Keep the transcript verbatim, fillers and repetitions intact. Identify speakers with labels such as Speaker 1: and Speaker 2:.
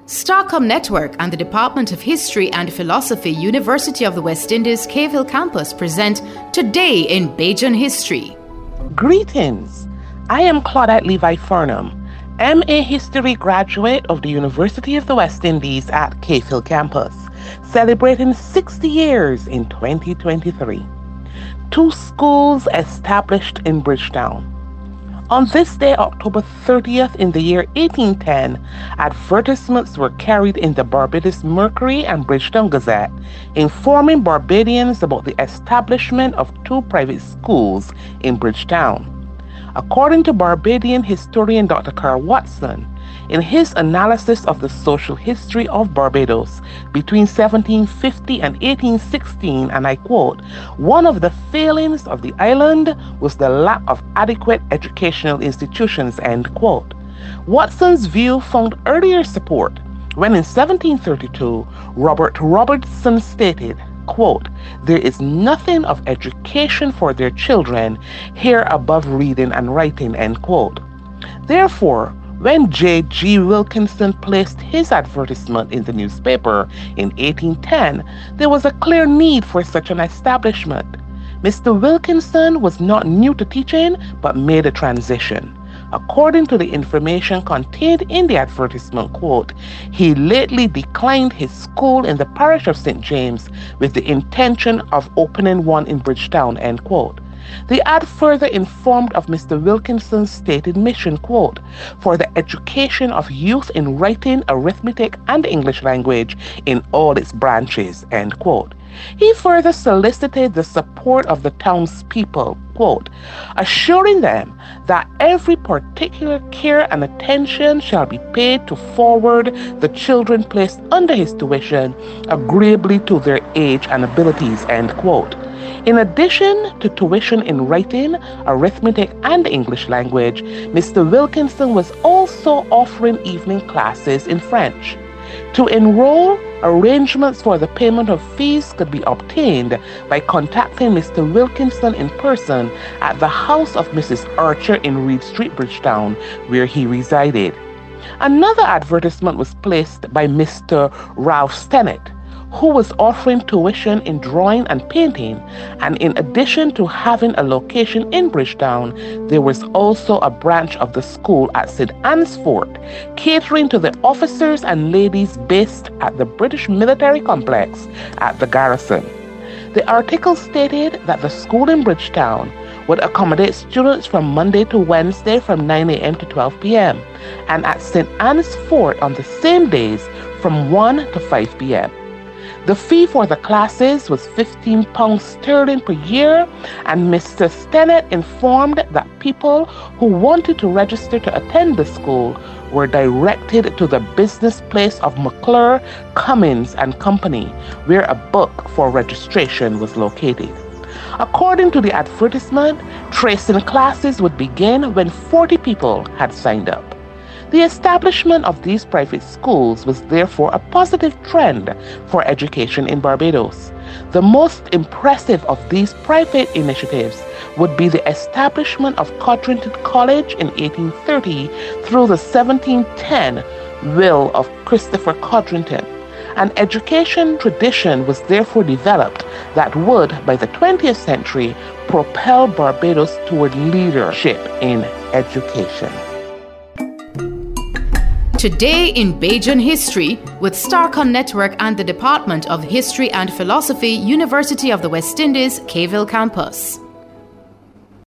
Speaker 1: Starcom Network and the Department of History and Philosophy, University of the West Indies, Cave Hill Campus present Today in Bajan History.
Speaker 2: Greetings. I am Claudette Levi Furnham, M A History graduate of the University of the West Indies at Cave Hill Campus, celebrating sixty years in twenty twenty-three. Two schools established in Bridgetown. On this day, October thirtieth, in the year eighteen ten, advertisements were carried in the Barbados Mercury and Bridgetown Gazette, informing Barbadians about the establishment of two private schools in Bridgetown. According to Barbadian historian Doctor Carl Watson, in his analysis of the social history of Barbados between seventeen fifty and eighteen sixteen, and I quote, "One of the failings of the island was the lack of adequate educational institutions," end quote. Watson's view found earlier support when in seventeen thirty-two, Robert Robertson stated, quote, "There is nothing of education for their children here above reading and writing," end quote. Therefore, when J G Wilkinson placed his advertisement in the newspaper in eighteen ten, there was a clear need for such an establishment. Mister Wilkinson was not new to teaching, but made a transition. According to the information contained in the advertisement, quote, "He lately declined his school in the parish of Saint James with the intention of opening one in Bridgetown," end quote. The ad further informed of Mister Wilkinson's stated mission, quote, "for the education of youth in writing, arithmetic, and English language in all its branches," end quote. He further solicited the support of the townspeople, quote, "assuring them that every particular care and attention shall be paid to forward the children placed under his tuition agreeably to their age and abilities," end quote. In addition to tuition in writing, arithmetic, and English language, Mister Wilkinson was also offering evening classes in French. To enroll, arrangements for the payment of fees could be obtained by contacting Mister Wilkinson in person at the house of Missus Archer in Reed Street, Bridgetown, where he resided. Another advertisement was placed by Mister Ralph Stennett, who was offering tuition in drawing and painting, and in addition to having a location in Bridgetown, there was also a branch of the school at Saint Anne's Fort, catering to the officers and ladies based at the British military complex at the garrison. The article stated that the school in Bridgetown would accommodate students from Monday to Wednesday from nine a.m. to twelve p.m. and at Saint Anne's Fort on the same days from one to five p.m. The fee for the classes was fifteen pounds sterling per year, and Mister Stennett informed that people who wanted to register to attend the school were directed to the business place of McClure, Cummins and Company, where a book for registration was located. According to the advertisement, tracing classes would begin when forty people had signed up. The establishment of these private schools was therefore a positive trend for education in Barbados. The most impressive of these private initiatives would be the establishment of Codrington College in eighteen thirty through the seventeen ten will of Christopher Codrington. An education tradition was therefore developed that would, by the twentieth century, propel Barbados toward leadership in education.
Speaker 1: Today in Bajan History with Starcom Network and the Department of History and Philosophy, University of the West Indies, Cave Hill Campus.